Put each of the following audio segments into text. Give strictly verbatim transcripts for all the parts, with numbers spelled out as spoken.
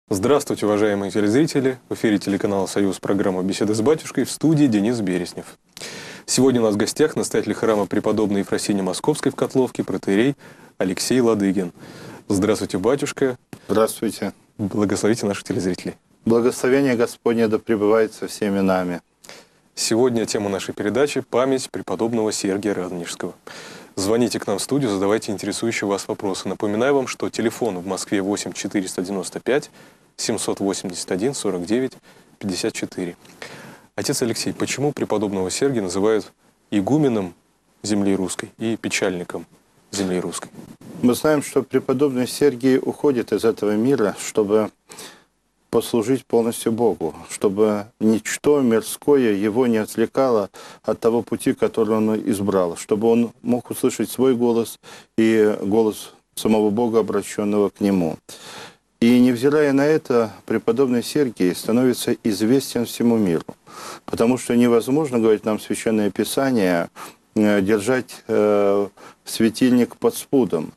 Здравствуйте, уважаемые телезрители! В эфире телеканала «Союз» программа «Беседы с батюшкой», в студии Денис Береснев. Сегодня у нас в гостях настоятель храма преподобной Ефросинии Московской в Котловке, протоиерей Алексей Ладыгин. Здравствуйте, батюшка! Здравствуйте! Благословите наших телезрителей! Благословение Господне да пребывает со всеми нами. Сегодня тема нашей передачи – память преподобного Сергия Радонежского. Звоните к нам в студию, задавайте интересующие вас вопросы. Напоминаю вам, что телефон в Москве восемь четыреста девяносто пять семьсот восемьдесят один сорок девять пятьдесят четыре. Отец Алексей, почему преподобного Сергия называют игуменом земли русской и печальником земли русской? Мы знаем, что преподобный Сергий уходит из этого мира, чтобы послужить полностью Богу, чтобы ничто мирское его не отвлекало от того пути, который он избрал, чтобы он мог услышать свой голос и голос самого Бога, обращенного к нему. И невзирая на это, преподобный Сергий становится известен всему миру, потому что невозможно, говорит нам Священное Писание, держать э, светильник под спудом.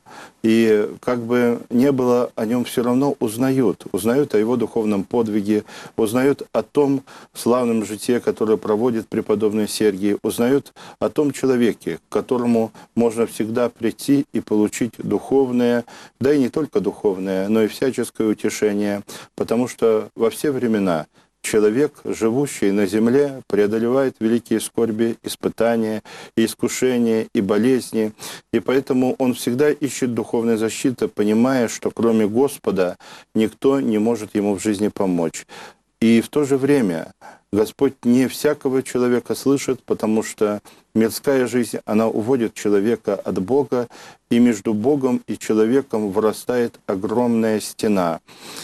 И как бы не было, о нем все равно узнают. Узнают о его духовном подвиге, узнают о том славном житии, которое проводит преподобный Сергий, узнают о том человеке, к которому можно всегда прийти и получить духовное, да и не только духовное, но и всяческое утешение, потому что во все времена человек, живущий на земле, преодолевает великие скорби, испытания, и искушения, и болезни. И поэтому он всегда ищет духовной защиты, понимая, что кроме Господа никто не может ему в жизни помочь. И в то же время Господь не всякого человека слышит, потому что мирская жизнь, она уводит человека от Бога, и между Богом и человеком вырастает огромная стена.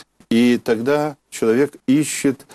И тогда человек ищет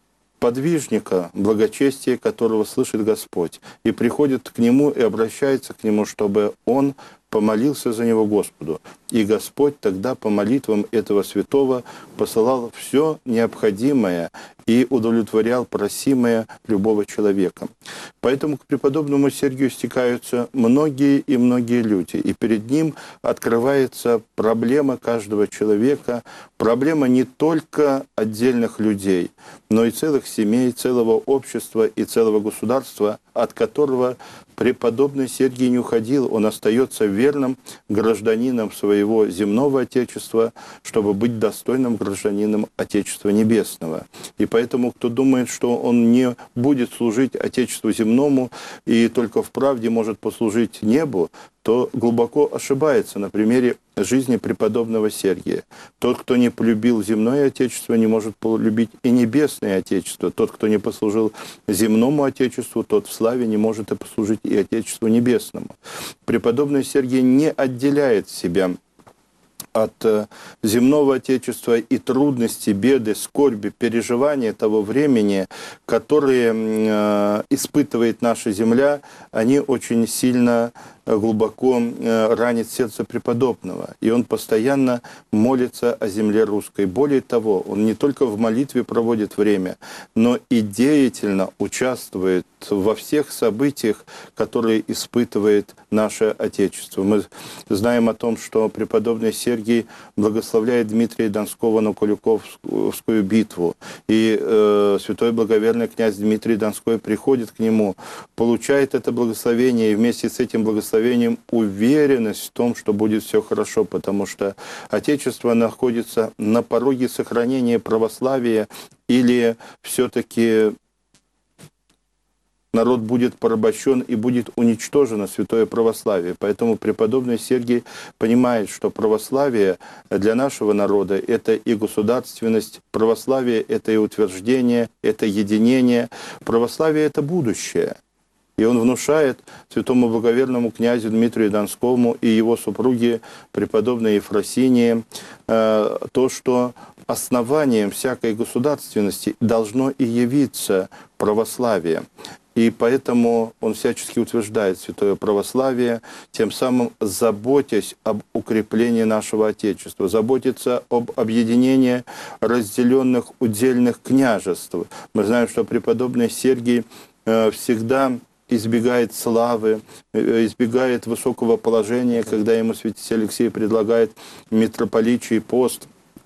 подвижника, благочестия которого слышит Господь, и приходит к нему и обращается к нему, чтобы он помолился за него Господу. И Господь тогда по молитвам этого святого посылал все необходимое и удовлетворял просимое любого человека. Поэтому к преподобному Сергию стекаются многие и многие люди, и перед ним открывается проблема каждого человека, проблема не только отдельных людей, но и целых семей, целого общества и целого государства, от которого преподобный Сергий не уходил, он остается верным гражданином своего земного Отечества, чтобы быть достойным гражданином Отечества Небесного. И поэтому, кто думает, что он не будет служить Отечеству земному и только в правде может послужить небу, то глубоко ошибается на примере жизни преподобного Сергия. Тот, кто не полюбил земное Отечество, не может полюбить и небесное Отечество. Тот, кто не послужил земному Отечеству, тот в славе не может и послужить и Отечеству Небесному. Преподобный Сергий не отделяет себя от земного Отечества и трудности, беды, скорби, переживания того времени, которые э, испытывает наша земля, они очень сильно глубоко ранит сердце преподобного. И он постоянно молится о земле русской. Более того, он не только в молитве проводит время, но и деятельно участвует во всех событиях, которые испытывает наше Отечество. Мы знаем о том, что преподобный Сергий благословляет Дмитрия Донского на Куликовскую битву. И э, святой благоверный князь Дмитрий Донской приходит к нему, получает это благословение, и вместе с этим благословением уверенность в том, что будет все хорошо, потому что Отечество находится на пороге сохранения православия, или все-таки народ будет порабощен и будет уничтожено святое православие. Поэтому преподобный Сергий понимает, что православие для нашего народа – это и государственность, православие – это и утверждение, это единение, православие – это будущее. И он внушает святому благоверному князю Дмитрию Донскому и его супруге, преподобной Ефросинии, э, то, что основанием всякой государственности должно и явиться православие. И поэтому он всячески утверждает святое православие, тем самым заботясь об укреплении нашего Отечества, заботится об объединении разделенных удельных княжеств. Мы знаем, что преподобный Сергий э, всегда избегает славы, избегает высокого положения, когда ему святитель Алексей предлагает митрополичий пост.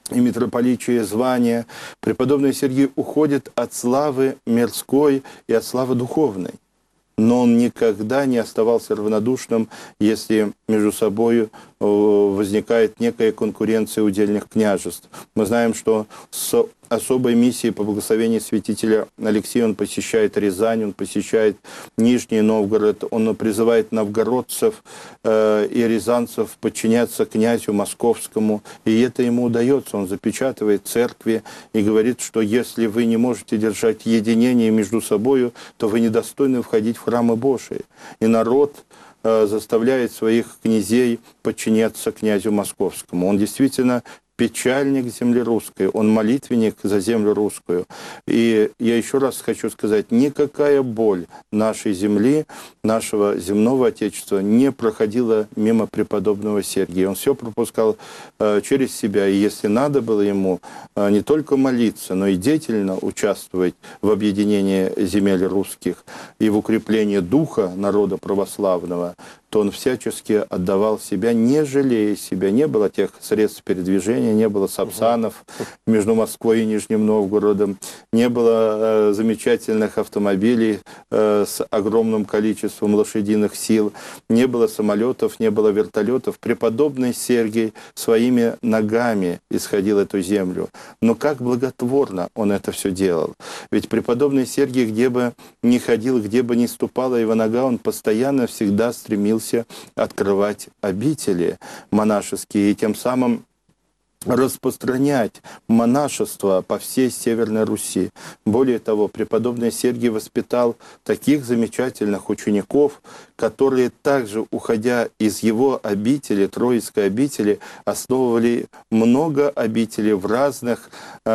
и митрополичье звание, преподобный Сергий уходит от славы мирской и от славы духовной. Но он никогда не оставался равнодушным, если между собой возникает некая конкуренция удельных княжеств. Мы знаем, что с особой миссией по благословению святителя Алексея он посещает Рязань, он посещает Нижний Новгород, он призывает новгородцев э, и рязанцев подчиняться князю московскому, и это ему удается. Он запечатывает церкви и говорит, что если вы не можете держать единение между собой, то вы недостойны входить в храмы Божии. И народ э, заставляет своих князей подчиняться князю московскому. Он действительно печальник земли русской, он молитвенник за землю русскую. И я еще раз хочу сказать, никакая боль нашей земли, нашего земного Отечества не проходила мимо преподобного Сергия. Он все пропускал э, через себя, и если надо было ему э, не только молиться, но и деятельно участвовать в объединении земель русских и в укреплении духа народа православного, то он всячески отдавал себя, не жалея себя. Не было тех средств передвижения, не было сапсанов между Москвой и Нижним Новгородом, не было э, замечательных автомобилей э, с огромным количеством лошадиных сил, не было самолетов, не было вертолетов. Преподобный Сергий своими ногами исходил эту землю. Но как благотворно он это все делал. Ведь преподобный Сергий, где бы ни ходил, где бы ни ступала его нога, он постоянно всегда стремился открывать обители монашеские и тем самым распространять монашество по всей Северной Руси. Более того, преподобный Сергий воспитал таких замечательных учеников, которые также, уходя из его обители, Троицкой обители, основывали много обителей в разных,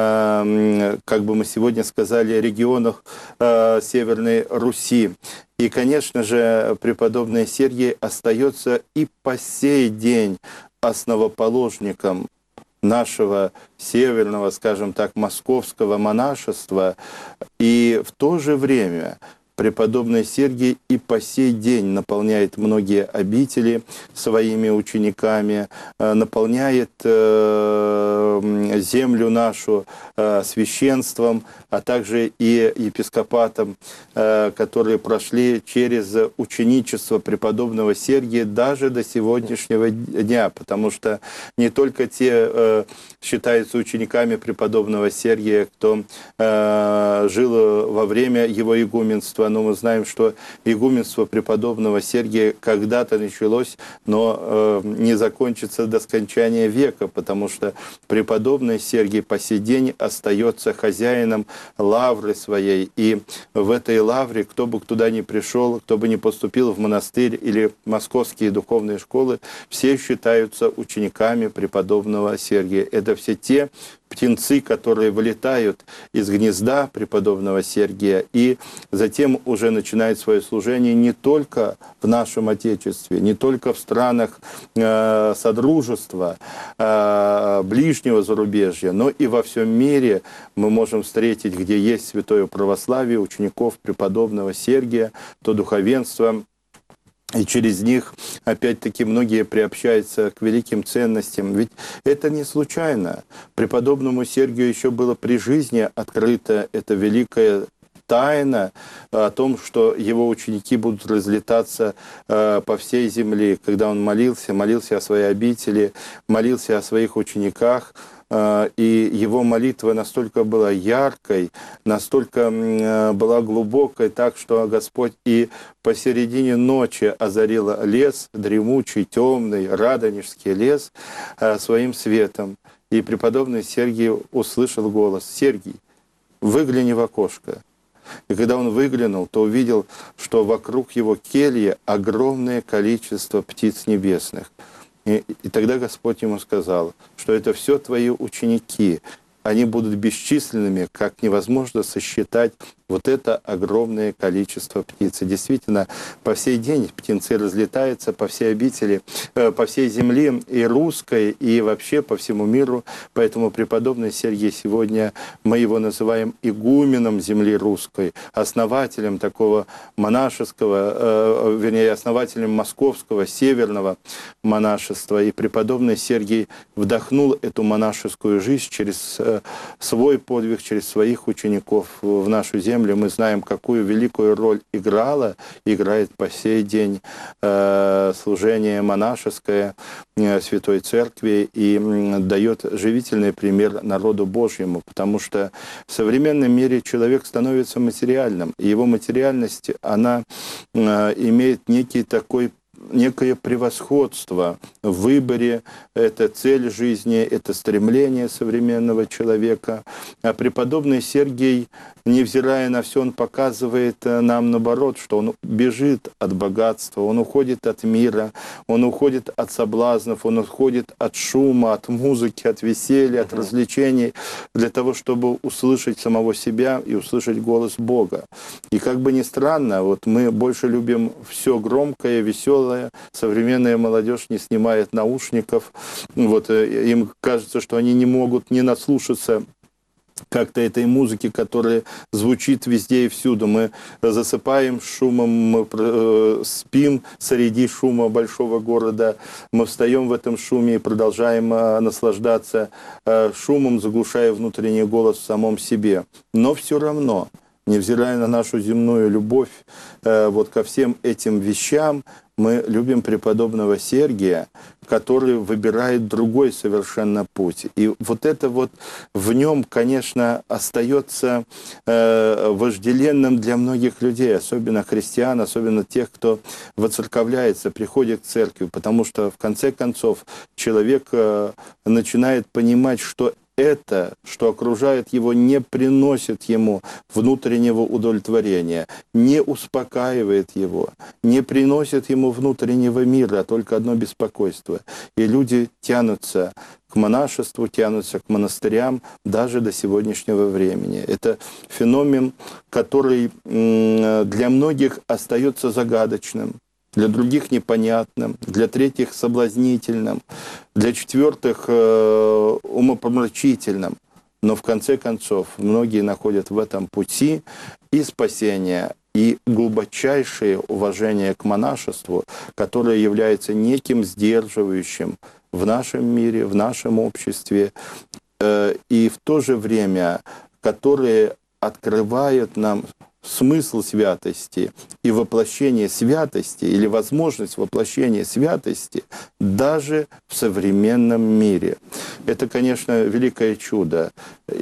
э, как бы мы сегодня сказали, регионах э, Северной Руси. И, конечно же, преподобный Сергий остается и по сей день основоположником нашего северного, скажем так, московского монашества. И в то же время преподобный Сергий и по сей день наполняет многие обители своими учениками, наполняет землю нашу священством, а также и епископатом, которые прошли через ученичество преподобного Сергия даже до сегодняшнего дня, потому что не только те считаются учениками преподобного Сергия, кто жил во время его игуменства, но мы знаем, что игуменство преподобного Сергия когда-то началось, но не закончится до скончания века, потому что преподобный Сергий по сей день остается хозяином лавры своей. И в этой лавре, кто бы туда ни пришел, кто бы ни поступил в монастырь или московские духовные школы, все считаются учениками преподобного Сергия. Это все те птенцы, которые вылетают из гнезда преподобного Сергия и затем уже начинают свое служение не только в нашем Отечестве, не только в странах э, Содружества, э, ближнего зарубежья, но и во всем мире мы можем встретить, где есть святое православие, учеников преподобного Сергия, то духовенство. И через них, опять-таки, многие приобщаются к великим ценностям. Ведь это не случайно. Преподобному Сергию еще было при жизни открыта эта великая тайна о том, что его ученики будут разлетаться э, по всей земле. Когда он молился, молился о своей обители, молился о своих учениках, и его молитва настолько была яркой, настолько была глубокой, так что Господь и посередине ночи озарил лес, дремучий, темный, радонежский лес своим светом. И преподобный Сергий услышал голос: «Сергий, выгляни в окошко». И когда он выглянул, то увидел, что вокруг его кельи огромное количество птиц небесных. И, и тогда Господь ему сказал, что это все твои ученики. Они будут бесчисленными, как невозможно сосчитать вот это огромное количество птиц. И действительно, по сей день птенцы разлетаются по всей обители, э, по всей земле, и русской, и вообще по всему миру. Поэтому преподобный Сергий сегодня, мы его называем игуменом земли русской, основателем такого монашеского, э, вернее, основателем московского, северного монашества. И преподобный Сергий вдохнул эту монашескую жизнь через э, свой подвиг, через своих учеников в нашу землю. Мы знаем, какую великую роль играла, играет по сей день э, служение монашеское э, Святой Церкви и э, дает живительный пример народу Божьему, потому что в современном мире человек становится материальным, и его материальность, она э, имеет некий такой некое превосходство в выборе, это цель жизни, это стремление современного человека. А преподобный Сергий, невзирая на все, он показывает нам наоборот, что он бежит от богатства, он уходит от мира, он уходит от соблазнов, он уходит от шума, от музыки, от веселья, от развлечений, для того, чтобы услышать самого себя и услышать голос Бога. И как бы ни странно, вот мы больше любим все громкое, веселое. Современная молодежь не снимает наушников. Вот, им кажется, что они не могут не наслушаться как-то этой музыки, которая звучит везде и всюду. Мы засыпаем шумом, мы э, спим среди шума большого города, мы встаем в этом шуме и продолжаем э, наслаждаться э, шумом, заглушая внутренний голос в самом себе. Но все равно, невзирая на нашу земную любовь э, вот ко всем этим вещам, мы любим преподобного Сергия, который выбирает другой совершенно путь. И вот это вот в нем, конечно, остается э, вожделенным для многих людей, особенно христиан, особенно тех, кто воцерковляется, приходит к церкви, потому что в конце концов человек э, начинает понимать, что это, что окружает его, не приносит ему внутреннего удовлетворения, не успокаивает его, не приносит ему внутреннего мира, а только одно беспокойство. И люди тянутся к монашеству, тянутся к монастырям даже до сегодняшнего времени. Это феномен, который для многих остается загадочным, для других непонятным, для третьих соблазнительным, для четвертых э, умопомрачительным. Но в конце концов многие находят в этом пути и спасение, и глубочайшее уважение к монашеству, которое является неким сдерживающим в нашем мире, в нашем обществе, э, и в то же время, которое открывает нам смысл святости и воплощение святости, или возможность воплощения святости даже в современном мире. Это, конечно, великое чудо.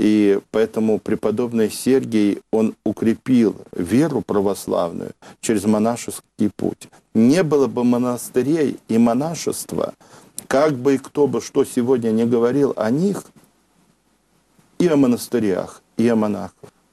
И поэтому преподобный Сергий, он укрепил веру православную через монашеский путь. Не было бы монастырей и монашества, как бы и кто бы что сегодня не говорил о них, и о монастырях, и о монахах,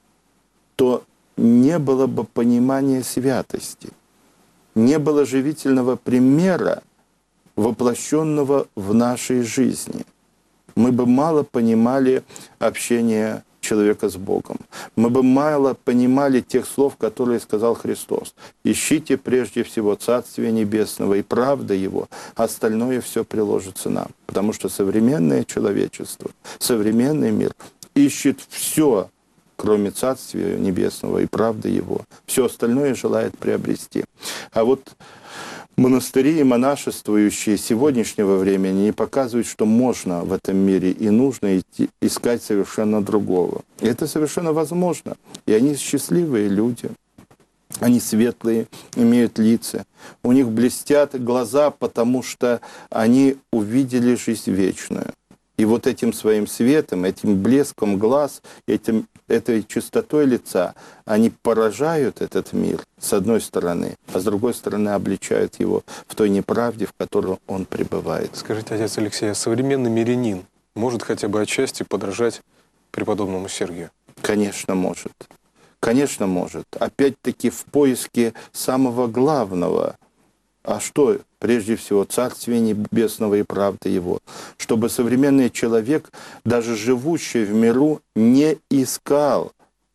то не было бы понимания святости, не было живительного примера, воплощенного в нашей жизни. Мы бы мало понимали общение человека с Богом. Мы бы мало понимали тех слов, которые сказал Христос. «Ищите прежде всего Царствие Небесного и правда Его, остальное все приложится нам». Потому что современное человечество, современный мир ищет все, кроме Царствия Небесного и правды Его. Все остальное желает приобрести. А вот монастыри и монашествующие сегодняшнего времени не показывают, что можно в этом мире и нужно идти, искать совершенно другого. И это совершенно возможно. И они счастливые люди. Они светлые, имеют лица. У них блестят глаза, потому что они увидели жизнь вечную. И вот этим своим светом, этим блеском глаз, этим, этой чистотой лица, они поражают этот мир, с одной стороны, а с другой стороны обличают его в той неправде, в которой он пребывает. Скажите, отец Алексей, а современный мирянин может хотя бы отчасти подражать преподобному Сергию? Конечно, может. Конечно, может. Опять-таки в поиске самого главного. А что, прежде всего, Царствие Небесного и правды Его. Чтобы современный человек, даже живущий в миру, не искал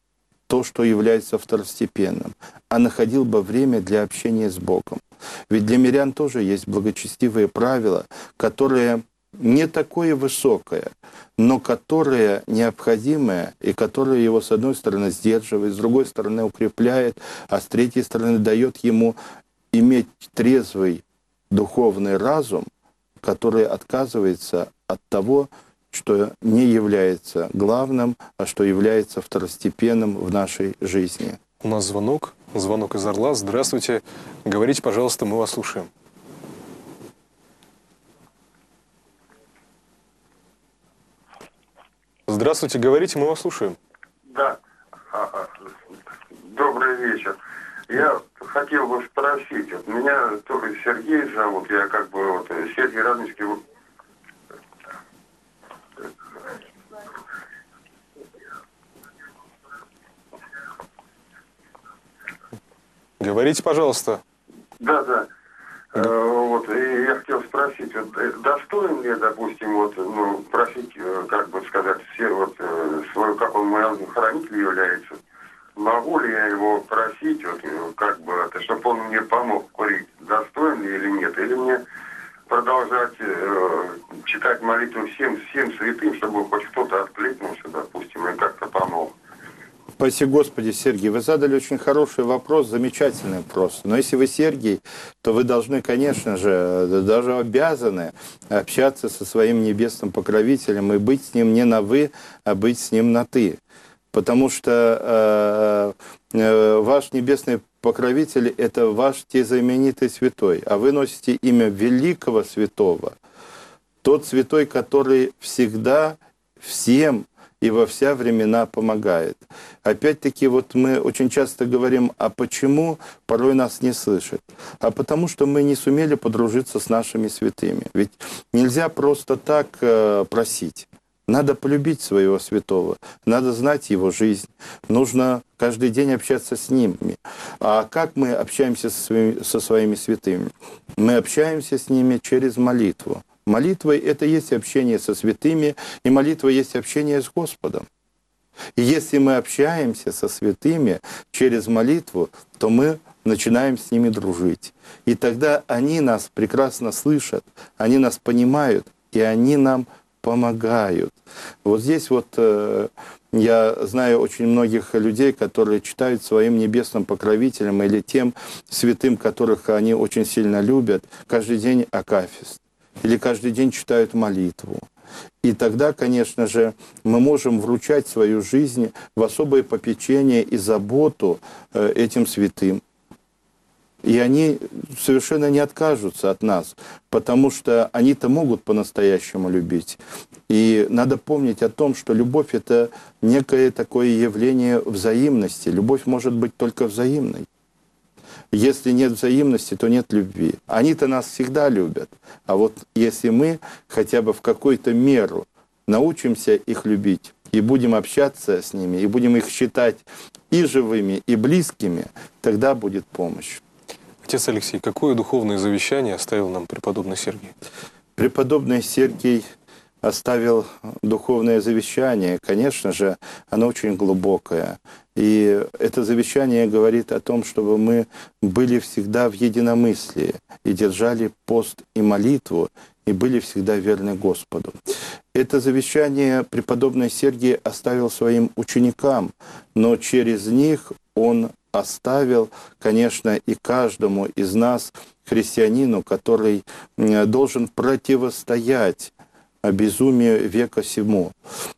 то, что является второстепенным, а находил бы время для общения с Богом. Ведь для мирян тоже есть благочестивые правила, которые не такое высокое, но которое необходимое, и которое его, с одной стороны, сдерживает, с другой стороны, укрепляет, а с третьей стороны, дает ему иметь трезвый духовный разум, который отказывается от того, что не является главным, а что является второстепенным в нашей жизни. У нас звонок. Звонок из Орла. Здравствуйте. Говорите, пожалуйста, мы вас слушаем. Здравствуйте, говорите, мы вас слушаем. Да. Добрый вечер. Я хотел бы спросить, вот меня тоже Сергей зовут, я как бы вот Сергей Радонежский. Говорите, пожалуйста. Да, да. Э, вот, и я хотел спросить, вот, э, достоин ли, допустим, вот, ну, просить, э, как бы сказать, все, вот, э, свой, как он мой ангел-хранитель является, могу ли я его просить, вот, э, как бы, это, чтобы он мне помог курить, достоин ли или нет, или мне продолжать э, читать молитву всем, всем святым, чтобы хоть кто-то откликнулся, допустим, и как-то помог. Спаси Господи, Сергей. Вы задали очень хороший вопрос, замечательный вопрос. Но если вы Сергий, то вы должны, конечно же, даже обязаны общаться со своим небесным покровителем и быть с ним не на «вы», а быть с ним на «ты». Потому что э, э, ваш небесный покровитель – это ваш те знаменитый святой, а вы носите имя великого святого. Тот святой, который всегда всем и во вся времена помогает. Опять-таки, вот мы очень часто говорим, а почему порой нас не слышат? А потому что мы не сумели подружиться с нашими святыми. Ведь нельзя просто так э, просить. Надо полюбить своего святого, надо знать его жизнь, нужно каждый день общаться с ними. А как мы общаемся со своими, со своими святыми? Мы общаемся с ними через молитву. Молитва – это есть общение со святыми, и молитва есть общение с Господом. И если мы общаемся со святыми через молитву, то мы начинаем с ними дружить. И тогда они нас прекрасно слышат, они нас понимают, и они нам помогают. Вот здесь вот э, я знаю очень многих людей, которые читают своим небесным покровителям или тем святым, которых они очень сильно любят, каждый день акафист. Или каждый день читают молитву. И тогда, конечно же, мы можем вручать свою жизнь в особое попечение и заботу этим святым. И они совершенно не откажутся от нас, потому что они-то могут по-настоящему любить. И надо помнить о том, что любовь – это некое такое явление взаимности. Любовь может быть только взаимной. Если нет взаимности, то нет любви. Они-то нас всегда любят. А вот если мы хотя бы в какую-то меру научимся их любить, и будем общаться с ними, и будем их считать и живыми, и близкими, тогда будет помощь. Отец Алексей, какое духовное завещание оставил нам преподобный Сергий? Преподобный Сергий оставил духовное завещание. Конечно же, оно очень глубокое. И это завещание говорит о том, чтобы мы были всегда в единомыслии и держали пост и молитву, и были всегда верны Господу. Это завещание преподобный Сергий оставил своим ученикам, но через них он оставил, конечно, и каждому из нас, христианину, который должен противостоять безумию века сего.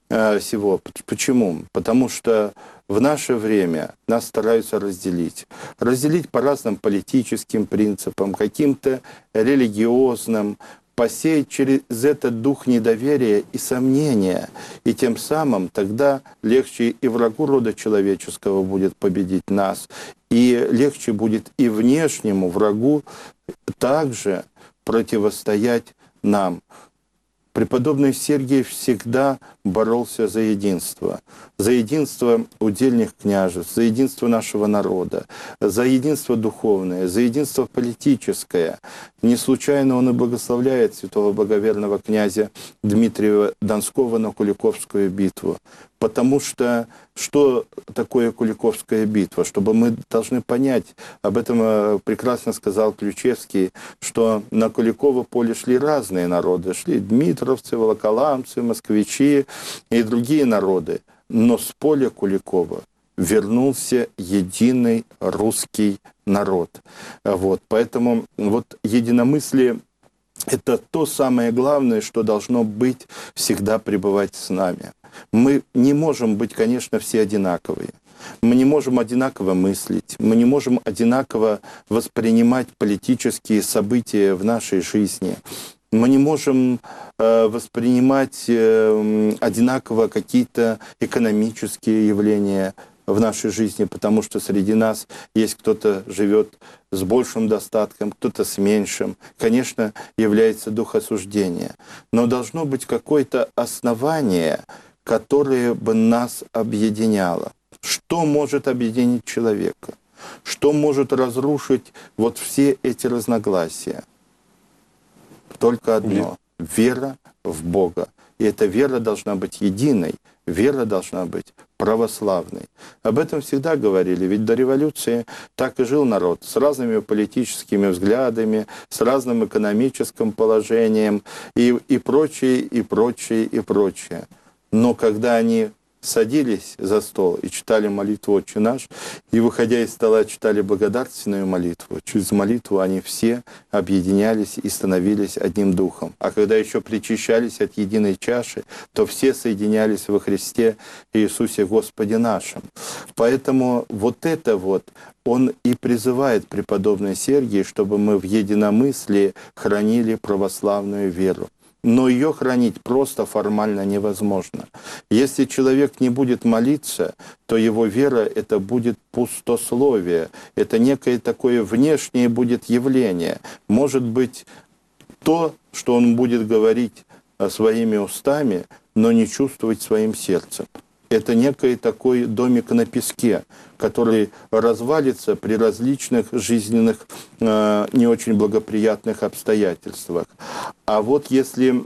Почему? Потому что в наше время нас стараются разделить. Разделить по разным политическим принципам, каким-то религиозным, посеять через этот дух недоверия и сомнения. И тем самым тогда легче и врагу рода человеческого будет победить нас, и легче будет и внешнему врагу также противостоять нам. Преподобный Сергий всегда боролся за единство. За единство удельных княжеств, за единство нашего народа, за единство духовное, за единство политическое. Не случайно он и благословляет святого благоверного князя Дмитрия Донского на Куликовскую битву. Потому что что такое Куликовская битва? Чтобы мы должны понять, об этом прекрасно сказал Ключевский, что на Куликово поле шли разные народы. Шли дмитровцы, волоколамцы, москвичи и другие народы. Но с поля Куликова вернулся единый русский народ. Вот. Поэтому вот единомыслие – это то самое главное, что должно быть, всегда пребывать с нами. Мы не можем быть, конечно, все одинаковые. Мы не можем одинаково мыслить, мы не можем одинаково воспринимать политические события в нашей жизни. Мы не можем э, воспринимать э, одинаково какие-то экономические явления в нашей жизни, потому что среди нас есть кто-то живет с большим достатком, кто-то с меньшим. Конечно, является дух осуждения. Но должно быть какое-то основание, которое бы нас объединяло. Что может объединить человека? Что может разрушить вот все эти разногласия? Только одно – вера в Бога. И эта вера должна быть единой, вера должна быть православной. Об этом всегда говорили, ведь до революции так и жил народ, с разными политическими взглядами, с разным экономическим положением и, и прочее, и прочее, и прочее. Но когда они садились за стол и читали молитву «Отче наш», и, выходя из стола, читали благодарственную молитву, через молитву они все объединялись и становились одним духом. А когда еще причащались от единой чаши, то все соединялись во Христе Иисусе Господе нашим. Поэтому вот это вот он и призывает преподобный Сергий, чтобы мы в единомыслии хранили православную веру. Но ее хранить просто формально невозможно. Если человек не будет молиться, то его вера – это будет пустословие, это некое такое внешнее будет явление. Может быть, то, что он будет говорить своими устами, но не чувствовать своим сердцем. Это некий такой домик на песке, который развалится при различных жизненных, э, не очень благоприятных обстоятельствах. А вот если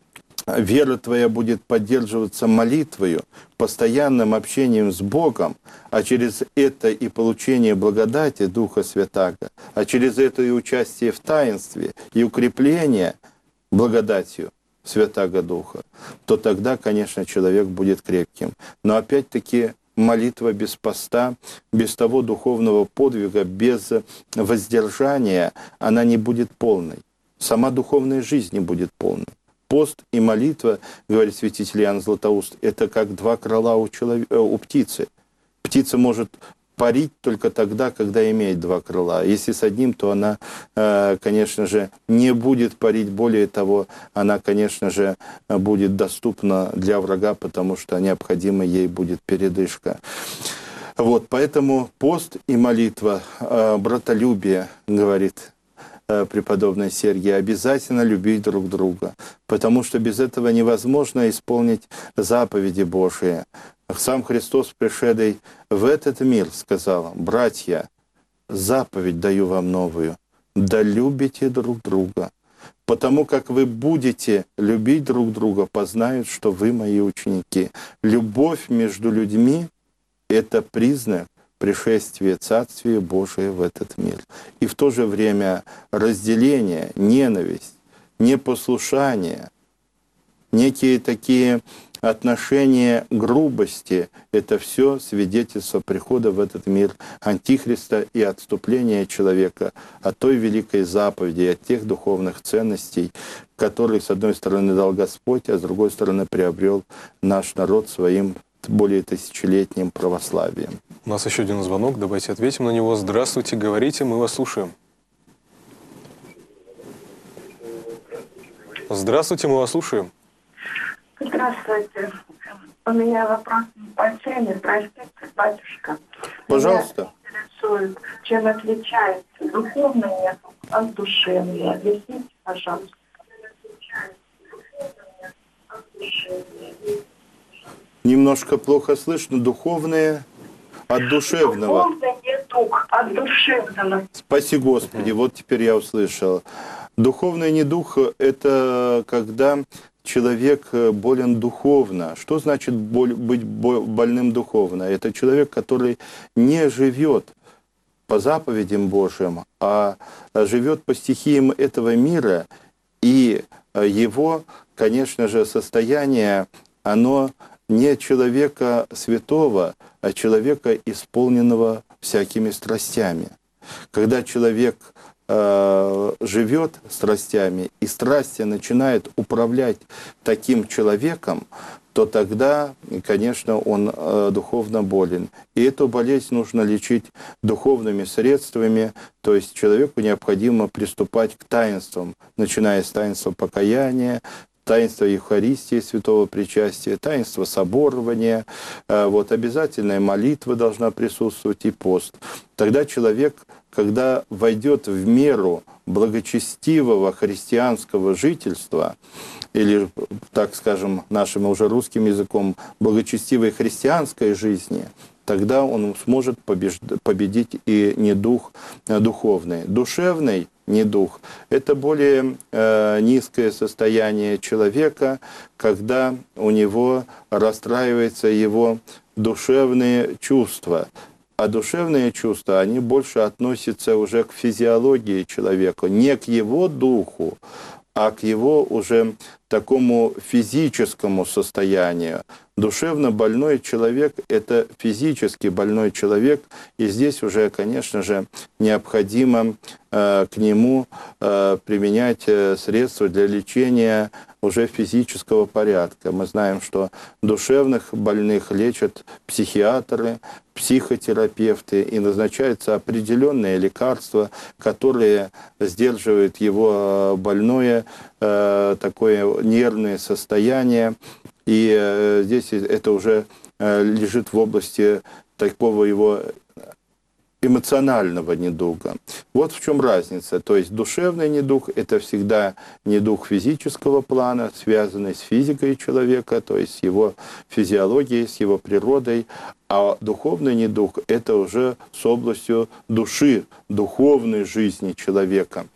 вера твоя будет поддерживаться молитвою, постоянным общением с Богом, а через это и получение благодати Духа Святаго, а через это и участие в таинстве, и укрепление благодатью Святаго Духа, то тогда, конечно, человек будет крепким. Но опять-таки молитва без поста, без того духовного подвига, без воздержания, она не будет полной. Сама духовная жизнь не будет полной. Пост и молитва, говорит святитель Иоанн Златоуст, это как два крыла у, человек, у птицы. Птица может парить только тогда, когда имеет два крыла. Если с одним, то она, конечно же, не будет парить. Более того, она, конечно же, будет доступна для врага, потому что необходима ей будет передышка. Вот, поэтому пост и молитва, братолюбие, говорит преподобный Сергий, обязательно любить друг друга, потому что без этого невозможно исполнить заповеди Божии. Сам Христос, пришедший в этот мир, сказал: «Братья, заповедь даю вам новую, да любите друг друга, потому как вы будете любить друг друга, познают, что вы мои ученики». Любовь между людьми – это признак пришествия Царствия Божия в этот мир. И в то же время разделение, ненависть, непослушание, некие такие отношения грубости – это все свидетельство прихода в этот мир Антихриста и отступления человека от той великой заповеди, от тех духовных ценностей, которые, с одной стороны, дал Господь, а с другой стороны, приобрел наш народ своим более тысячелетним православием. У нас еще один звонок, давайте ответим на него. Здравствуйте, говорите, мы вас слушаем. Здравствуйте, мы вас слушаем. Здравствуйте. У меня вопрос по теме, простите, батюшка. Пожалуйста. Меня интересует, чем отличается духовное от душевного. Объясните, пожалуйста. Немножко плохо слышно. Духовное от душевного. Духовное дух от душевного. Спаси Господи, вот теперь я услышал. Духовный недух – это когда человек болен духовно. Что значит боль, быть больным духовно? Это человек, который не живет по заповедям Божьим, а живет по стихиям этого мира, и его, конечно же, состояние, оно не человека святого, а человека, исполненного всякими страстями. Когда человек э, живет страстями, и страсти начинают управлять таким человеком, то тогда, конечно, он э, духовно болен. И эту болезнь нужно лечить духовными средствами, то есть человеку необходимо приступать к таинствам, начиная с таинства покаяния, таинство Евхаристии, святого причастия, таинство соборования, э, вот, обязательная молитва должна присутствовать и пост. Тогда человек, когда войдет в меру благочестивого христианского жительства, или, так скажем, нашим уже русским языком, благочестивой христианской жизни, тогда он сможет победить и недух духовный. Душевный недух – это более э, низкое состояние человека, когда у него расстраиваются его душевные чувства. А душевные чувства, они больше относятся уже к физиологии человека, не к его духу, а к его уже такому физическому состоянию. Душевно больной человек – это физически больной человек, и здесь уже, конечно же, необходимо э, к нему э, применять э, средства для лечения уже физического порядка. Мы знаем, что душевных больных лечат психиатры, психотерапевты, и назначаются определенные лекарства, которые сдерживают его больное э, такое нервное состояние. И э, здесь это уже э, лежит в области такого его эмоционального недуга. Вот в чем разница. То есть душевный недуг – это всегда недуг физического плана, связанный с физикой человека, то есть с его физиологией, с его природой. А духовный недуг – это уже с областью души, духовной жизни человека,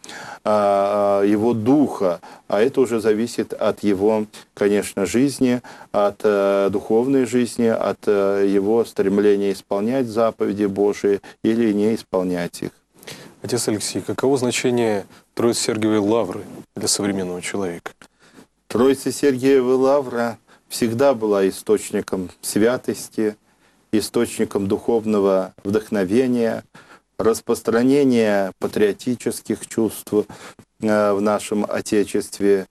его духа. А это уже зависит от его, конечно, жизни, от духовной жизни, от его стремления исполнять заповеди Божии или не исполнять их. Отец Алексей, каково значение Троицы Сергиевой Лавры для современного человека? Троица Сергиева Лавра всегда была источником святости, источником духовного вдохновения, распространения патриотических чувств в нашем Отечестве,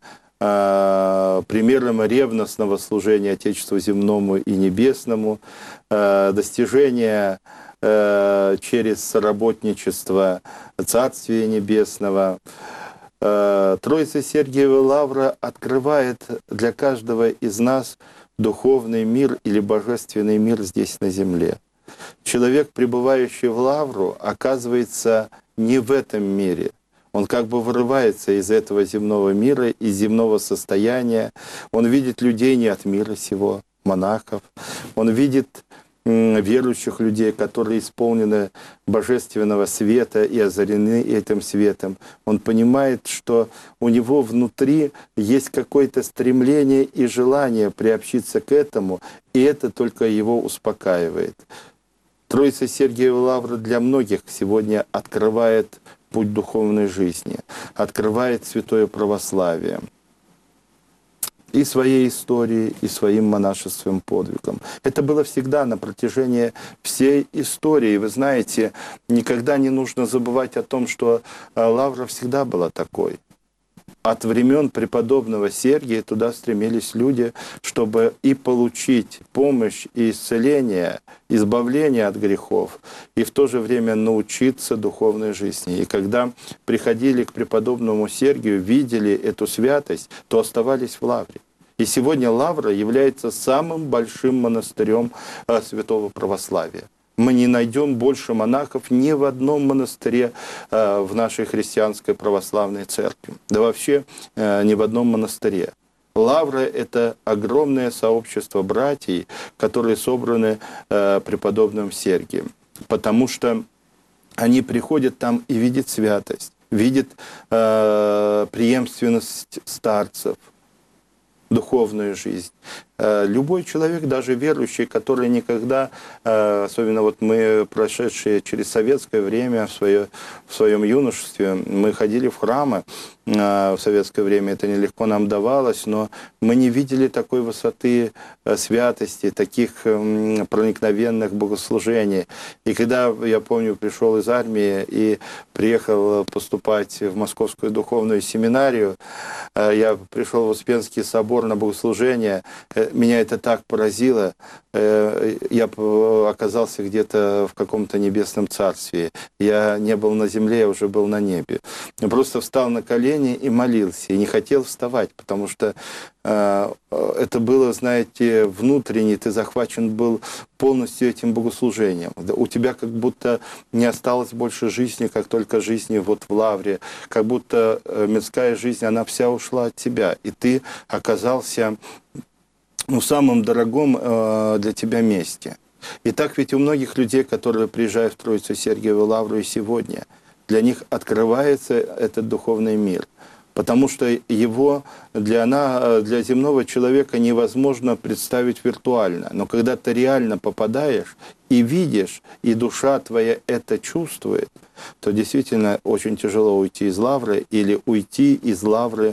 примером ревностного служения Отечеству земному и небесному, достижения через соработничество Царствия Небесного. Троица Сергиева Лавра открывает для каждого из нас духовный мир или божественный мир здесь на земле. Человек, пребывающий в Лавру, оказывается не в этом мире. Он как бы вырывается из этого земного мира, из земного состояния. Он видит людей не от мира сего, монахов. Он видит верующих людей, которые исполнены божественного света и озарены этим светом. Он понимает, что у него внутри есть какое-то стремление и желание приобщиться к этому, и это только его успокаивает. Троица Сергиева Лавра для многих сегодня открывает путь духовной жизни, открывает святое православие и своей историей, и своим монашеским подвигом. Это было всегда на протяжении всей истории. Вы знаете, никогда не нужно забывать о том, что Лавра всегда была такой. От времен преподобного Сергия туда стремились люди, чтобы и получить помощь, и исцеление, избавление от грехов, и в то же время научиться духовной жизни. И когда приходили к преподобному Сергию, видели эту святость, то оставались в Лавре. И сегодня Лавра является самым большим монастырем святого православия. Мы не найдем больше монахов ни в одном монастыре э, в нашей христианской православной церкви. Да вообще э, ни в одном монастыре. Лавра – это огромное сообщество братьев, которые собраны э, преподобным Сергием. Потому что они приходят там и видят святость, видят э, преемственность старцев. духовную жизнь. Любой человек, даже верующий, который никогда, особенно вот мы, прошедшие через советское время, в, свое, в своем юношестве, мы ходили в храмы в советское время, это нелегко нам давалось, но мы не видели такой высоты святости, таких проникновенных богослужений. И когда, я помню, пришел из армии и приехал поступать в Московскую духовную семинарию, я пришел в Успенский собор на богослужение, меня это так поразило, я оказался где-то в каком-то небесном царстве. Я не был на земле, я уже был на небе. Я просто встал на колени и молился, и не хотел вставать, потому что э, это было, знаете, внутренне, ты захвачен был полностью этим богослужением. У тебя как будто не осталось больше жизни, как только жизни вот в лавре, как будто мирская жизнь, она вся ушла от тебя, и ты оказался ну, в самом дорогом э, для тебя месте. И так ведь у многих людей, которые приезжают в Троицу Сергиеву Лавру и сегодня, для них открывается этот духовный мир. Потому что его для, она, для земного человека невозможно представить виртуально. Но когда ты реально попадаешь и видишь, и душа твоя это чувствует, то действительно очень тяжело уйти из лавры или уйти из лавры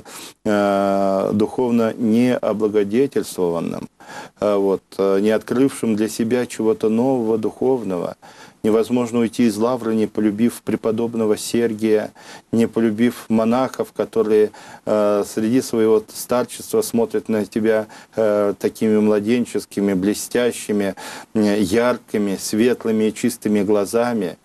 э, духовно не облагодетельствованным, э, вот, э, не открывшим для себя чего-то нового духовного. Невозможно уйти из лавры, не полюбив преподобного Сергия, не полюбив монахов, которые э, среди своего старчества смотрят на тебя э, такими младенческими, блестящими, э, яркими, светлыми и чистыми глазами.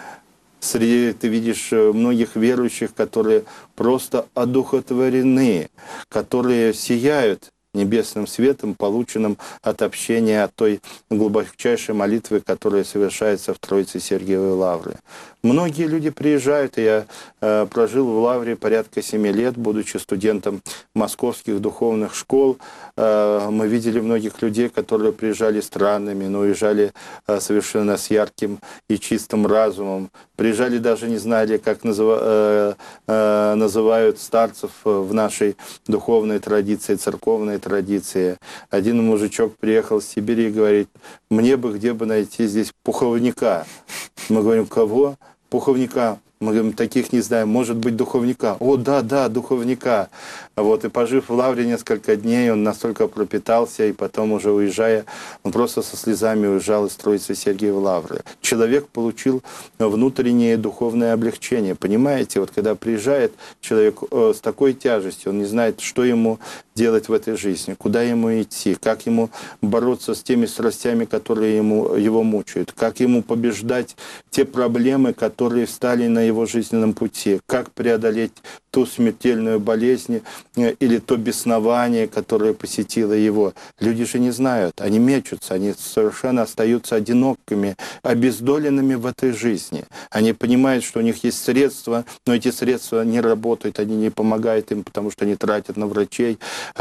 Среди ты видишь многих верующих, которые просто одухотворены, которые сияют небесным светом, полученным от общения, от той глубочайшей молитвы, которая совершается в Троице Сергиевой Лавре. Многие люди приезжают, и я э, прожил в Лавре порядка семи лет, будучи студентом московских духовных школ. Э, мы видели многих людей, которые приезжали странными, но уезжали э, совершенно с ярким и чистым разумом. Приезжали, даже не знали, как называ, э, э, называют старцев в нашей духовной традиции, церковной традиции. Один мужичок приехал с Сибири и говорит: мне бы где бы найти здесь пуховника. Мы говорим: кого? Пуховника. Мы говорим: таких не знаем, может быть, духовника. О, да, да, духовника. Вот, и пожив в Лавре несколько дней, он настолько пропитался, и потом уже уезжая, он просто со слезами уезжал из Троицы Сергиевой Лавры. Человек получил внутреннее духовное облегчение. Понимаете, вот когда приезжает человек э, с такой тяжестью, он не знает, что ему делать в этой жизни, куда ему идти, как ему бороться с теми страстями, которые ему, его мучают, как ему побеждать те проблемы, которые встали на его жизненном пути, как преодолеть ту смертельную болезнь или то беснование, которое посетило его. Люди же не знают, они мечутся, они совершенно остаются одинокими, обездоленными в этой жизни. Они понимают, что у них есть средства, но эти средства не работают, они не помогают им, потому что они тратят на врачей,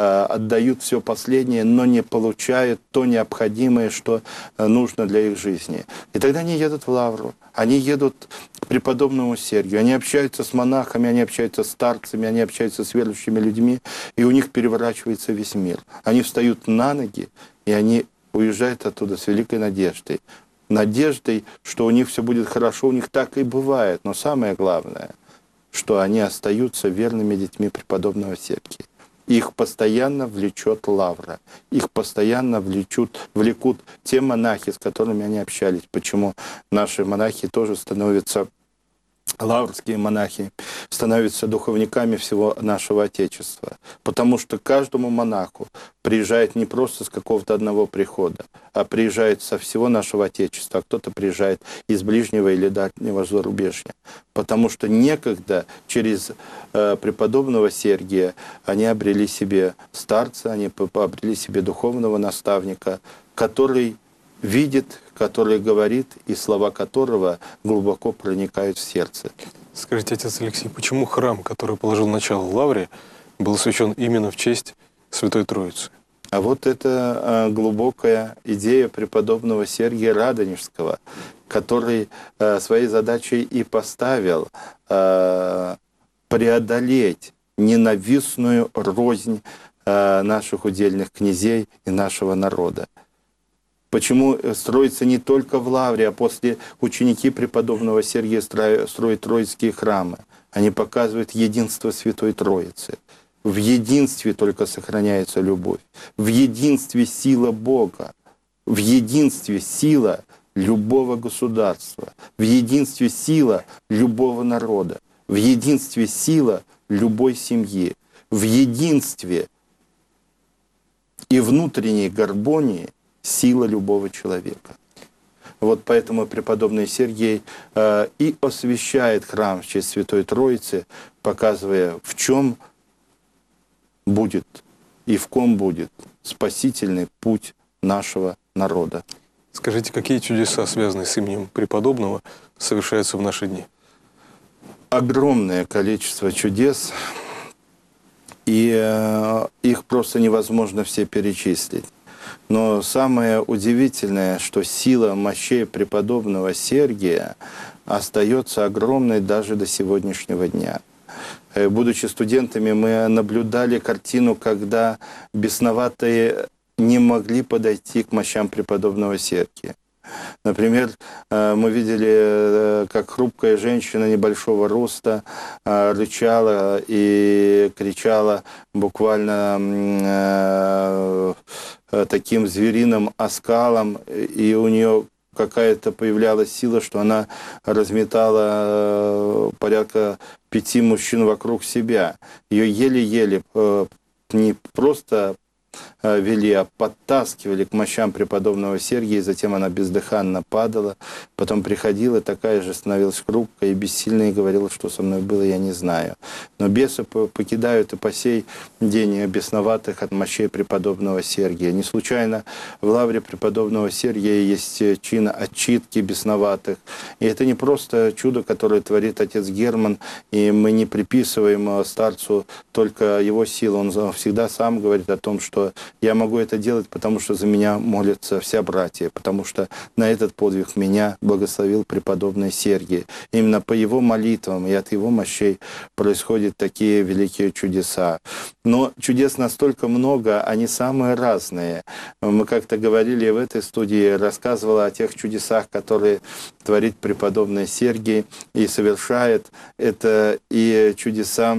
отдают все последнее, но не получают то необходимое, что нужно для их жизни. И тогда они едут в Лавру, они едут к преподобному Сергию, они общаются с монахами, они общаются с старцами, они общаются с верующими людьми, и у них переворачивается весь мир. Они встают на ноги, и они уезжают оттуда с великой надеждой. Надеждой, что у них все будет хорошо, у них так и бывает. Но самое главное, что они остаются верными детьми преподобного Сергия. Их постоянно влечет Лавра, их постоянно влечут, влекут те монахи, с которыми они общались. Почему наши монахи тоже становятся, лаврские монахи, становятся духовниками всего нашего Отечества. Потому что каждому монаху приезжает не просто с какого-то одного прихода, а приезжает со всего нашего Отечества, а кто-то приезжает из ближнего или дальнего зарубежья. Потому что некогда через э, преподобного Сергия они обрели себе старца, они обрели себе духовного наставника, который видит, который говорит, и слова которого глубоко проникают в сердце. Скажите, отец Алексей, почему храм, который положил начало Лавре, был освящен именно в честь Святой Троицы? А вот это э, глубокая идея преподобного Сергия Радонежского, который э, своей задачей и поставил э, преодолеть ненавистную рознь э, наших удельных князей и нашего народа. Почему строится не только в Лавре, а после ученики преподобного Сергия строят Троицкие храмы. Они показывают единство Святой Троицы. В единстве только сохраняется любовь. В единстве сила Бога. В единстве сила любого государства. В единстве сила любого народа. В единстве сила любой семьи. В единстве и внутренней гармонии сила любого человека. Вот поэтому преподобный Сергий э, и освящает храм в честь Святой Троицы, показывая, в чем будет и в ком будет спасительный путь нашего народа. Скажите, какие чудеса, связанные с именем преподобного, совершаются в наши дни? Огромное количество чудес, и э, их просто невозможно все перечислить. Но самое удивительное, что сила мощей преподобного Сергия остается огромной даже до сегодняшнего дня. Будучи студентами, мы наблюдали картину, когда бесноватые не могли подойти к мощам преподобного Сергия. Например, мы видели, как хрупкая женщина небольшого роста рычала и кричала буквально таким звериным оскалом, и у нее какая-то появлялась сила, что она разметала порядка пяти мужчин вокруг себя. Ее еле-еле не просто вели, а подтаскивали к мощам преподобного Сергия, и затем она бездыханно падала, потом приходила, такая же становилась хрупкая и бессильная, и говорила, что со мной было, я не знаю. Но бесы покидают и по сей день бесноватых от мощей преподобного Сергия. Не случайно в лавре преподобного Сергия есть чин отчитки бесноватых. И это не просто чудо, которое творит отец Герман, и мы не приписываем старцу только его силу. Он всегда сам говорит о том, что я могу это делать, потому что за меня молятся вся братья, потому что на этот подвиг меня благословил преподобный Сергий. Именно по его молитвам и от его мощей происходят такие великие чудеса. Но чудес настолько много, они самые разные. Мы как-то говорили в этой студии, рассказывала о тех чудесах, которые творит преподобный Сергий и совершает. Это и чудеса,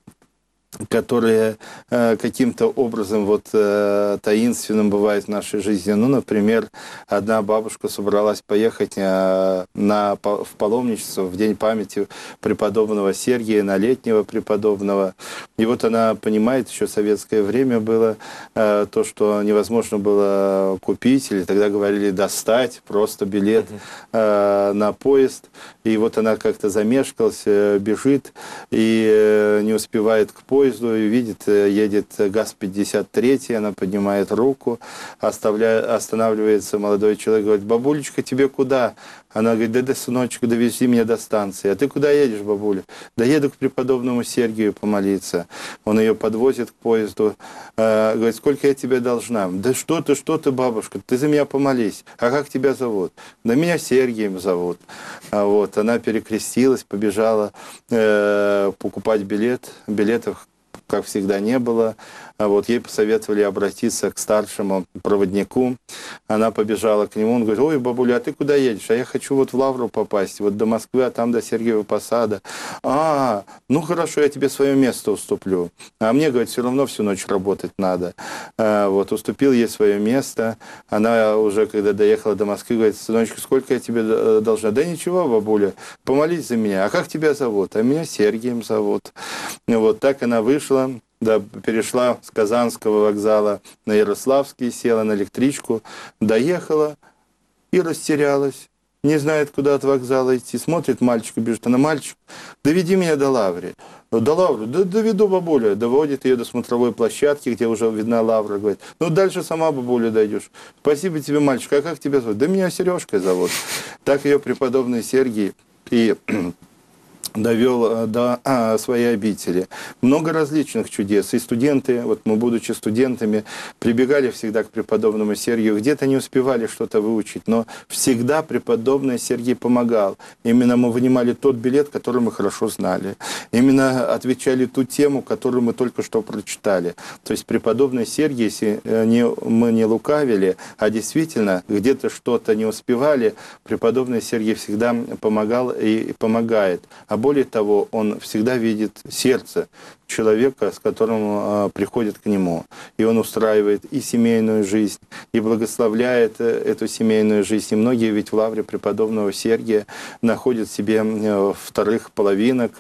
которые э, каким-то образом вот, э, таинственным бывают в нашей жизни. Ну, например, одна бабушка собралась поехать э, на, в паломничество в день памяти преподобного Сергия, на летнего преподобного. И вот она понимает, еще советское время было, э, то, что невозможно было купить, или тогда говорили достать, просто билет э, на поезд. И вот она как-то замешкалась, э, бежит и э, не успевает к поезду, и видит, едет ГАЗ пятьдесят три, она поднимает руку, оставляет, останавливается молодой человек, говорит: бабулечка, тебе куда? Она говорит: да, да, сыночек, довези меня до станции. А ты куда едешь, бабуля? Да еду к преподобному Сергию помолиться. Он ее подвозит к поезду, э, говорит: сколько я тебе должна? Да что ты, что ты, бабушка, ты за меня помолись. А как тебя зовут? Да меня Сергием зовут. А вот, она перекрестилась, побежала э, покупать билет. Билетов, как всегда, не было. А вот ей посоветовали обратиться к старшему проводнику. Она побежала к нему, он говорит: ой, бабуля, а ты куда едешь? А я хочу вот в Лавру попасть, вот до Москвы, а там до Сергиева Посада. А, ну хорошо, я тебе свое место уступлю. А мне, говорит, все равно всю ночь работать надо. А, вот, уступил ей свое место. Она уже, когда доехала до Москвы, говорит: сыночка, сколько я тебе должна? Да ничего, бабуля, помолись за меня. А как тебя зовут? А меня Сергием зовут. Вот так она вышла. Да, перешла с Казанского вокзала на Ярославский, села на электричку, доехала и растерялась. Не знает, куда от вокзала идти. Смотрит, мальчик бежит. Она: мальчик, доведи меня до Лавры. До Лавры? Да доведу, бабуля. Доводит ее до смотровой площадки, где уже видна Лавра. Говорит: ну дальше сама, бабуля, дойдешь. Спасибо тебе, мальчик. А как тебя зовут? Да меня Сережкой зовут. Так ее преподобный Сергий и довел до а, своей обители. Много различных чудес. И студенты, вот мы, будучи студентами, прибегали всегда к преподобному Сергию. Где-то не успевали что-то выучить, но всегда преподобный Сергий помогал. Именно мы вынимали тот билет, который мы хорошо знали. Именно отвечали ту тему, которую мы только что прочитали. То есть преподобный Сергий, если не, мы не лукавили, а действительно где-то что-то не успевали, преподобный Сергий всегда помогал и помогает. А более того, он всегда видит сердце человека, с которым э, приходит к нему. И он устраивает и семейную жизнь, и благословляет э, эту семейную жизнь. И многие ведь в лавре преподобного Сергия находят себе э, вторых половинок,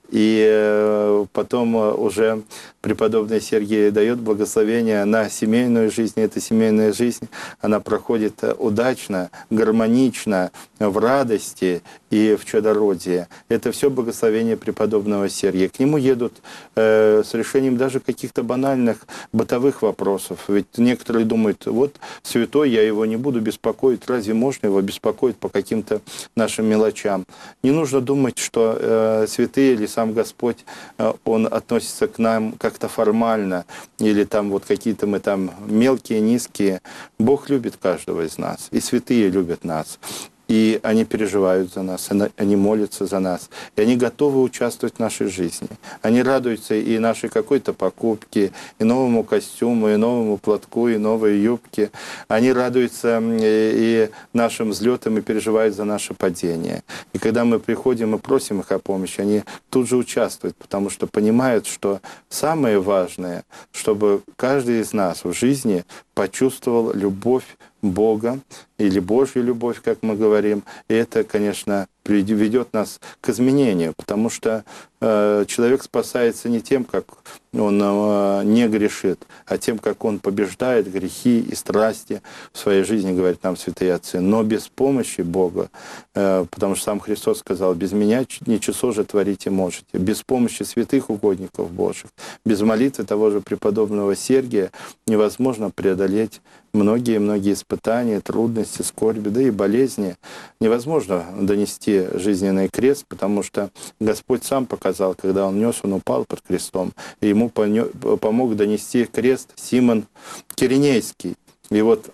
и э, потом э, уже преподобный Сергий дает благословение на семейную жизнь. И эта семейная жизнь, она проходит удачно, гармонично, в радости и в чадородии. Это все благословение преподобного Сергия. К нему едут э, с решением даже каких-то банальных бытовых вопросов. Ведь некоторые думают, вот святой, я его не буду беспокоить. Разве можно его беспокоить по каким-то нашим мелочам? Не нужно думать, что э, святые или сам Господь, э, Он относится к нам как-то формально, или там вот какие-то мы там мелкие, низкие. Бог любит каждого из нас, и святые любят нас. И они переживают за нас, они молятся за нас, и они готовы участвовать в нашей жизни. Они радуются и нашей какой-то покупке, и новому костюму, и новому платку, и новой юбке. Они радуются и нашим взлетам, и переживают за наше падение. И когда мы приходим и просим их о помощи, они тут же участвуют, потому что понимают, что самое важное, чтобы каждый из нас в жизни почувствовал любовь Бога или Божью любовь, как мы говорим. И это, конечно, ведет нас к изменению, потому что э, человек спасается не тем, как он э, не грешит, а тем, как он побеждает грехи и страсти в своей жизни, говорят нам святые отцы. Но без помощи Бога, э, потому что сам Христос сказал, без меня ничего же творить и можете. Без помощи святых угодников Божьих, без молитвы того же преподобного Сергия невозможно преодолеть многие-многие испытания, трудности, скорби, да и болезни. Невозможно донести жизненный крест, потому что Господь сам показал, когда Он нес, Он упал под крестом, и Ему помог донести крест Симон Киринейский. И вот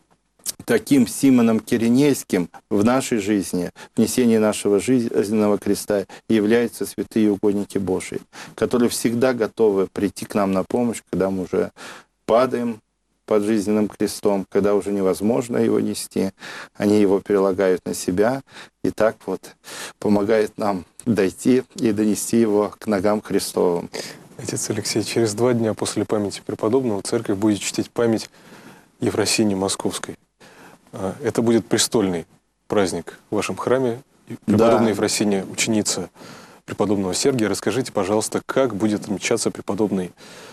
таким Симоном Киринейским в нашей жизни, в несении нашего жизненного креста, являются святые угодники Божии, которые всегда готовы прийти к нам на помощь, когда мы уже падаем под жизненным крестом, когда уже невозможно его нести, они его перелагают на себя и так вот помогают нам дойти и донести его к ногам Христовым. Отец Алексей, через два дня после памяти преподобного церковь будет чтить память Ефросинии Московской. Это будет престольный праздник в вашем храме. Преподобная да. Ефросиния, ученица преподобного Сергия. Расскажите, пожалуйста, как будет отмечаться преподобный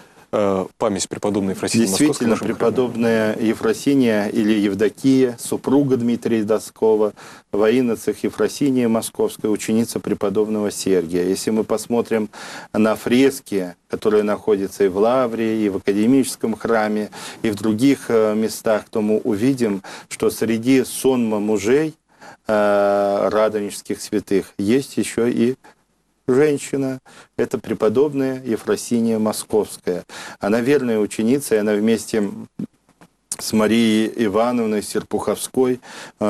память преподобной Ефросинии Московской. Действительно, преподобная Ефросиния или Евдокия, супруга Дмитрия Донского, во инноцах Ефросиния Московская, ученица преподобного Сергия. Если мы посмотрим на фрески, которые находятся и в Лавре, и в Академическом храме, и в других местах, то мы увидим, что среди сонма мужей э, радонежских святых есть еще и женщина, это преподобная Ефросиния Московская. Она верная ученица, и она вместе с Марией Ивановной Серпуховской,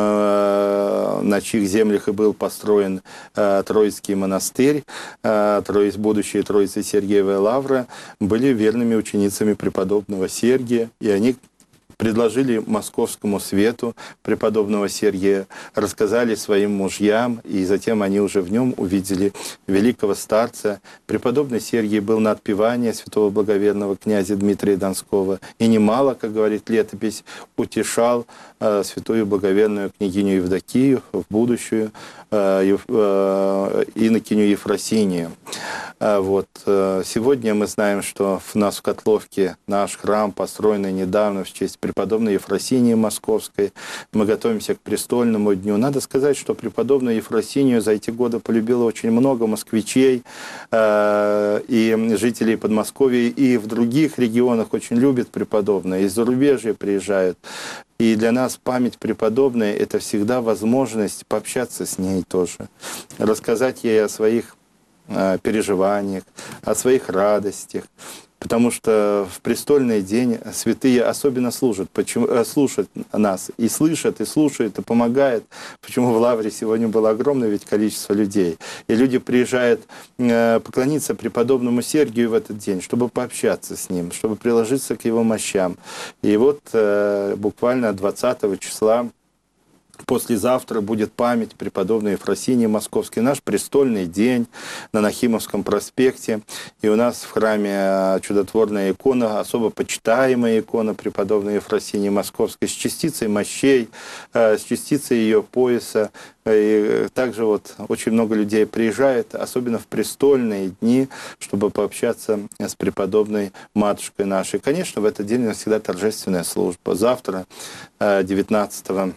э, на чьих землях и был построен э, Троицкий монастырь, э, Троиц, будущие Троицы Сергиевая Лавра, были верными ученицами преподобного Сергия, и они предложили московскому свету преподобного Сергия, рассказали своим мужьям, и затем они уже в нем увидели великого старца. Преподобный Сергий был на отпевании святого благоверного князя Дмитрия Донского, и немало, как говорит летопись, утешал э, святую благоверную княгиню Евдокию, в будущую э, э, инокиню Ефросинию. Э, вот. Сегодня мы знаем, что у нас в Котловке наш храм, построенный недавно в честь преподобной Ефросинии Московской. Мы готовимся к престольному дню. Надо сказать, что преподобную Ефросинию за эти годы полюбило очень много москвичей э, и жителей Подмосковья, и в других регионах очень любят преподобную. Из зарубежья приезжают. И для нас память преподобной – это всегда возможность пообщаться с ней тоже, рассказать ей о своих переживаниях, о своих радостях. Потому что в престольный день святые особенно служат, почему, слушают нас, и слышат, и слушают, и помогают. Почему в Лавре сегодня было огромное ведь количество людей. И люди приезжают поклониться преподобному Сергию в этот день, чтобы пообщаться с ним, чтобы приложиться к его мощам. И вот буквально двадцатого числа, послезавтра, будет память преподобной Ефросинии Московской, наш престольный день на Нахимовском проспекте. И у нас в храме чудотворная икона, особо почитаемая икона преподобной Ефросинии Московской с частицей мощей, с частицей ее пояса. И также вот очень много людей приезжает, особенно в престольные дни, чтобы пообщаться с преподобной матушкой нашей. Конечно, в этот день у нас всегда торжественная служба. Завтра, девятнадцатого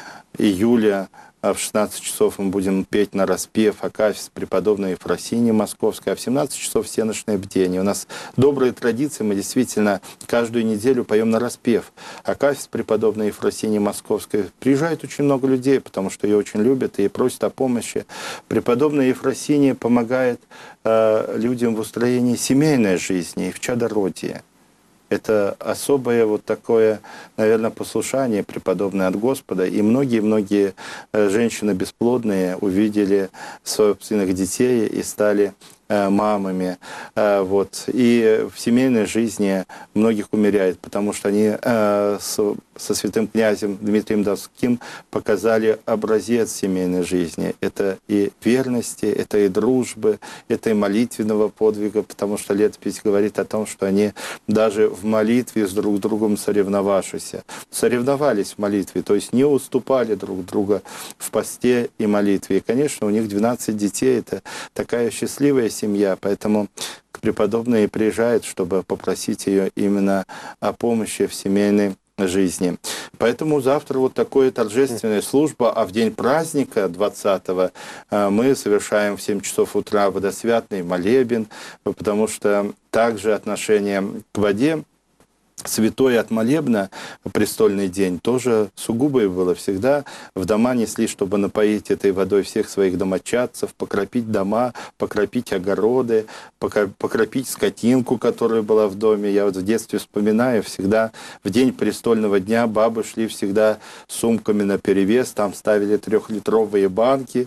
июля, в шестнадцать часов мы будем петь на распев акафист преподобной Ефросинии Московской, а в семнадцать часов всеночное бдение. У нас добрые традиции, мы действительно каждую неделю поем на распев акафист преподобной Ефросинии Московской. Приезжает очень много людей, потому что ее очень любят и просят о помощи. Преподобная Ефросиния помогает э, людям в устроении семейной жизни и в чадородии. Это особое вот такое, наверное, послушание преподобное от Господа. И многие-многие женщины бесплодные увидели собственных детей и стали мамами. Вот. И в семейной жизни многих умеряет, потому что они со святым князем Дмитрием Донским показали образец семейной жизни. Это и верности, это и дружбы, это и молитвенного подвига, потому что летопись говорит о том, что они даже в молитве с друг другом соревновавшись, соревновались в молитве, то есть не уступали друг друга в посте и молитве. И, конечно, у них двенадцать детей, это такая счастливая семья, поэтому к преподобной приезжает, чтобы попросить ее именно о помощи в семейной жизни. Поэтому завтра вот такая торжественная служба, а в день праздника двадцатого мы совершаем в семь часов утра водосвятный молебен, потому что также отношение к воде святой от молебна, престольный день, тоже сугубое было. Всегда в дома несли, чтобы напоить этой водой всех своих домочадцев, покропить дома, покропить огороды, покропить скотинку, которая была в доме. Я вот в детстве вспоминаю, всегда в день престольного дня бабы шли всегда с сумками наперевес, там ставили трехлитровые банки,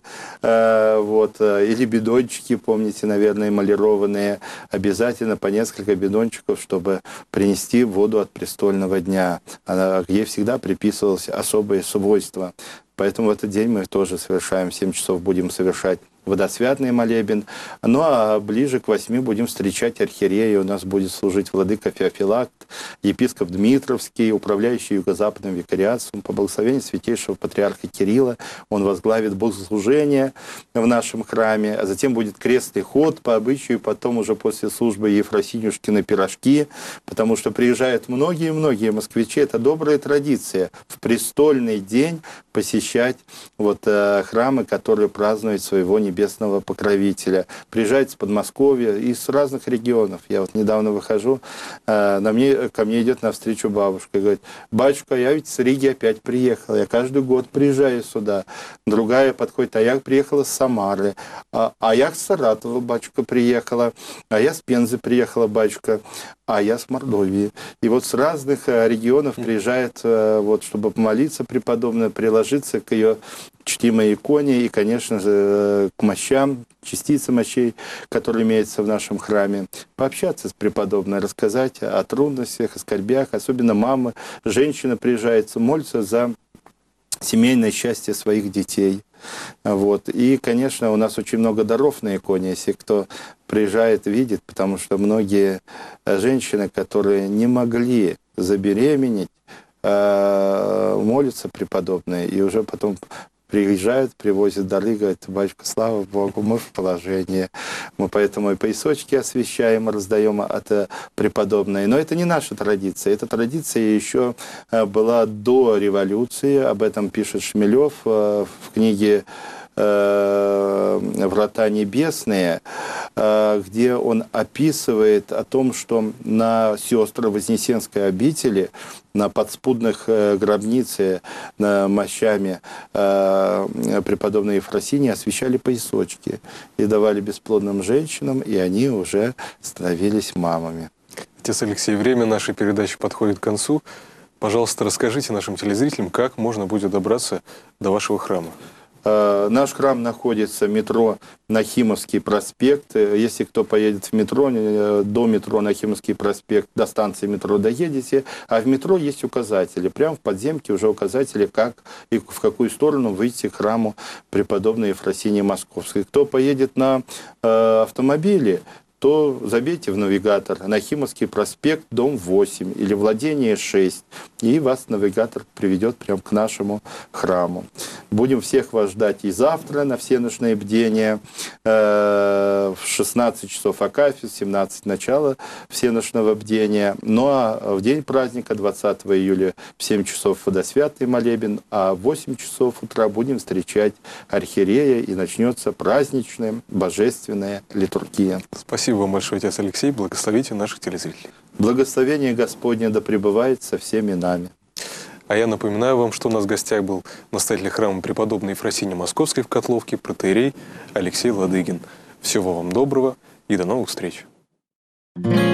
э, вот, или бидончики, помните, наверное, эмалированные, обязательно по несколько бидончиков, чтобы принести воду воду от престольного дня, где всегда приписывалось особое свойство. Поэтому в этот день мы тоже совершаем, в семь часов будем совершать водосвятный молебен. Ну а ближе к восьми будем встречать архиерея. У нас будет служить владыка Феофилакт, епископ Дмитровский, управляющий юго-западным викариатством. По благословению святейшего патриарха Кирилла он возглавит богослужение в нашем храме. А затем будет крестный ход по обычаю, потом уже после службы Ефросинюшкины пирожки, потому что приезжают многие-многие москвичи. Это добрая традиция в престольный день посещать вот, э, храмы, которые празднуют своего небесного покровителя. Приезжают с Подмосковья и с разных регионов. Я вот недавно выхожу, э, на мне, ко мне идет навстречу бабушка и говорит: батюшка, я ведь с Риги опять приехала, я каждый год приезжаю сюда. Другая подходит: а я приехала с Самары, а, а я с Саратова, батюшка, приехала, а я с Пензы приехала, батюшка, а я с Мордовии. И вот с разных регионов приезжает, вот, чтобы помолиться преподобная, приложиться к ее чтимой иконе и, конечно же, к мощам, частицы мощей, которые имеются в нашем храме, пообщаться с преподобной, рассказать о трудностях, о скорбях. Особенно мамы, женщины приезжают, молятся за семейное счастье своих детей. Вот. И, конечно, у нас очень много даров на иконе, если кто приезжает, видит, потому что многие женщины, которые не могли забеременеть, молятся преподобные, и уже потом приезжают, привозят дары, говорят: батюшка, слава Богу, мы в положении. Мы поэтому и поясочки освящаем, раздаем от преподобной. Но это не наша традиция. Эта традиция еще была до революции. Об этом пишет Шмелев в книге э, «Врата небесные», э, где он описывает о том, что на сестры Вознесенской обители, на подспудных э, гробнице, на мощами э, преподобной Ефросинии освещали поясочки и давали бесплодным женщинам, и они уже становились мамами. Отец Алексей, время нашей передачи подходит к концу. Пожалуйста, расскажите нашим телезрителям, как можно будет добраться до вашего храма. Наш храм находится в метро Нахимовский проспект. Если кто поедет в метро, до метро Нахимовский проспект, до станции метро доедете, а в метро есть указатели. Прямо в подземке уже указатели, как и в какую сторону выйти к храму преподобной Ефросинии Московской. Кто поедет на э, автомобиле, то забейте в навигатор Нахимовский проспект, дом восемь или владение шесть, и вас навигатор приведет прямо к нашему храму. Будем всех вас ждать и завтра на всеночное бдение, э, в шестнадцать часов акафист, в семнадцать начало всеночного бдения. Ну а в день праздника, двадцатого июля, в семь часов водосвятый молебен, а в восемь часов утра будем встречать архиерея, и начнется праздничная божественная литургия. Спасибо вам большое, отец Алексей. Благословите наших телезрителей. Благословение Господне да пребывает со всеми нами. А я напоминаю вам, что у нас в гостях был настоятель храма преподобной Ефросинии Московской в Котловке, протоиерей Алексей Ладыгин. Всего вам доброго и до новых встреч. Thank you.